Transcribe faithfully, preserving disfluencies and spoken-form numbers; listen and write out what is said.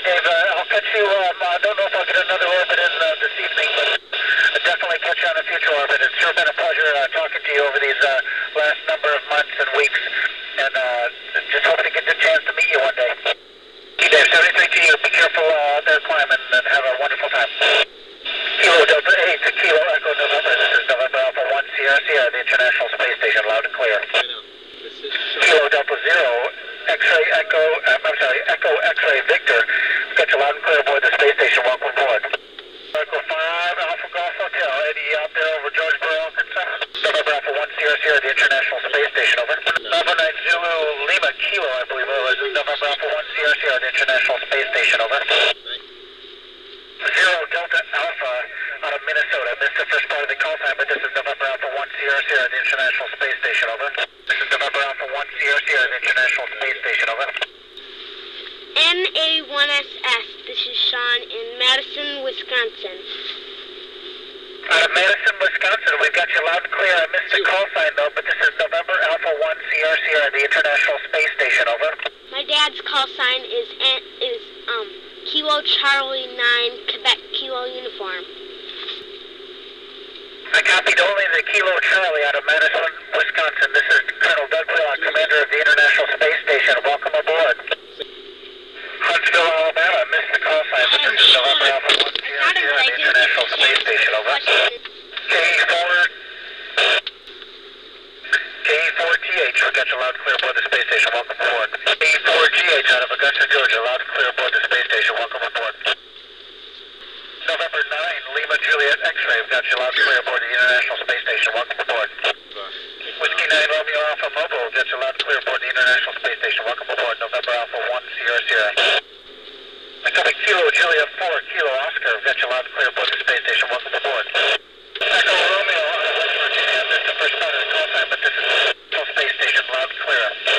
Dave. Uh, I'll catch you. Um, I don't know if I'll get another orbit in uh, this evening, but I'll definitely catch you on a future orbit. It's sure been a pleasure uh, talking to you over these uh, last number of months and weeks, and uh, just hope to get the chance to meet you one day. Hey, Dave, seventy-three to you. Be careful uh, out there climbing, and have a wonderful time. Kilo Delta eight to Kilo Echo November. This is November Alpha one Sierra Sierra, the International Space Station, loud and clear. Kilo Delta zero, X-ray Echo, um, I'm sorry, Echo X-ray Victor. Got you loud and clear aboard the space station. Welcome aboard. Echo five, Alpha Golf Hotel. Eddie out there over Georgesboro, Arkansas. November Alpha one Sierra Sierra, the International Space Station, over. November nine Zulu Lima Kilo, I believe it was. November Alpha one Sierra Sierra, the International Space Station, over. Zero Delta Alpha out of Minnesota. Missed the first part of the call sign, but this is November Alpha one Sierra Sierra, the International Space Station, over. This is November Alpha one Sierra Sierra, the International Space Station, over. N A one S S, this is Sean in Madison, Wisconsin. Out of Madison, Wisconsin, we've got you loud and clear. I missed the call sign though, but this is November Alpha one Sierra Sierra, the International Space Station, over. My dad's call sign is is um Kilo Charlie nine, Quebec Kilo uniform. I copied only the Kilo Charlie out of Madison, Wisconsin. This is Colonel Doug Freelock, commander of the International Space Station. Welcome aboard. Huntsville, Alabama. Missed the call sign, but this is November Alpha one Sierra Sierra, the International Space Station, over. K four, K four T H, we got you loud and clear aboard the space station. Welcome aboard. K four G H out of Augusta, Georgia. Loud and clear aboard the space station. Welcome aboard. November nine, Lima Juliet X-ray. We've got you loud and clear aboard the International Space Station. Welcome aboard. Whiskey nine Romeo Alpha Mobile. We've got you loud and clear aboard the International Space Station. Welcome aboard. November Alpha one Sierra Sierra. Atomic Kilo Juliet four Kilo Oscar. We've got you loud and clear aboard the space station. Welcome aboard. Echo Romeo out of West Virginia. This is the first part of the call sign, but this is Space Station. Loud and clear.